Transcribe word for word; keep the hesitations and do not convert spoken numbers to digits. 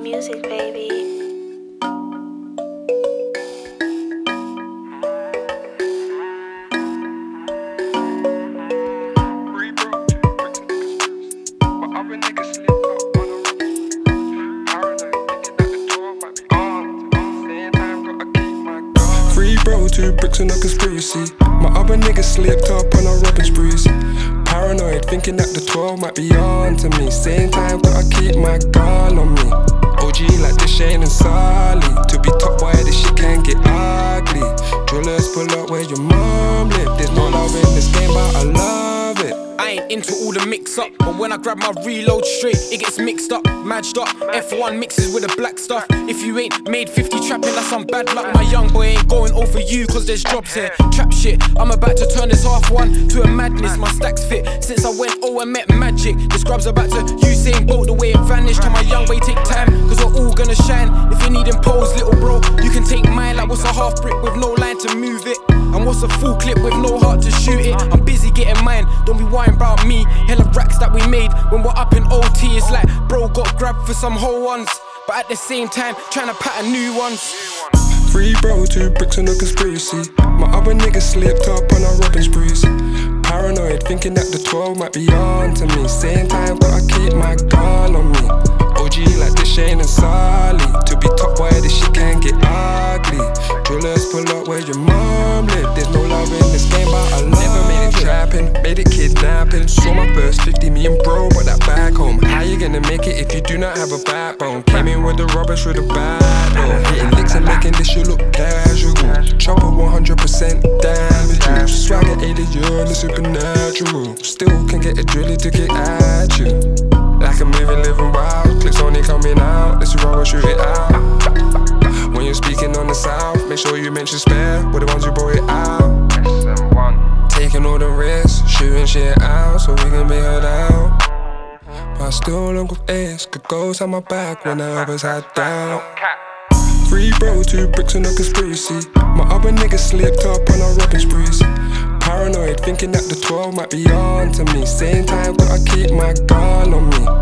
music, baby. Free bro, two bricks and a conspiracy. My other niggas slipped up on a robbing sprees. Paranoid, thinking that the twelve might be on to me. Same time, gotta keep my guard on me. O G like the Shane and Sully. To be top boy, this shit can get ugly. Drillers pull up where your mom live. There's no love in this game, but I love it. I ain't into all the mix up, but when I grab my reload straight, it gets mixed up, matched up. F one mixes with the black stuff. If you ain't made fifty trapping, that's some bad luck. My young boy ain't going over you, cause there's jobs here. Trap shit, I'm about to turn this half one to a madness. My stacks fit since I went oh and met magic. The scrub's about to Usain Bolt the way it vanished. Tell my young boy take time, cause we're all gonna shine. If you need pose, little bro, you can take mine. Like what's a half brick with no line to move it? And what's a full clip with no heart to shoot it? I'm busy getting mine, don't be worrying about me. Hella racks that we made when we're up in O T. It's like bro got grabbed for some whole ones, but at the same time trying to pattern new ones. Free bro, two bricks and a conspiracy. My other niggas slipped up on a robbing sprees. Paranoid, thinking that the twelve might be on to me. Same time, gotta keep my guard on me. O G like the Shane and Sully. To be top boy, this shit can get ugly. Drillers pull up where your mom live. There's no love in this game, but I love Never made it trapping, made it kidnapping. Saw my first fifty, me and bro brought that back home. How you gonna make it if you do not have a backbone? Came in with the rubbish with a bad door. Hitting licks and making this shit look casual. Chopper one hundred percent damage you. Swagger alien, the supernatural. Still can get a drilly to get at you. Like a movie living wild, clips only coming out. Let's roll and shoot it out. When you're speaking on the south, make sure you mention spare. We're the ones who brought it out. Taking all the risks, shooting shit out so we can be held out. But I still look with ace, could ghost on my back when the others had down. Free bro, two bricks and a conspiracy. My other niggas slipped up on a robbing sprees. Paranoid, thinking that the twelve might be on to me. Same time, gotta keep my guard on me.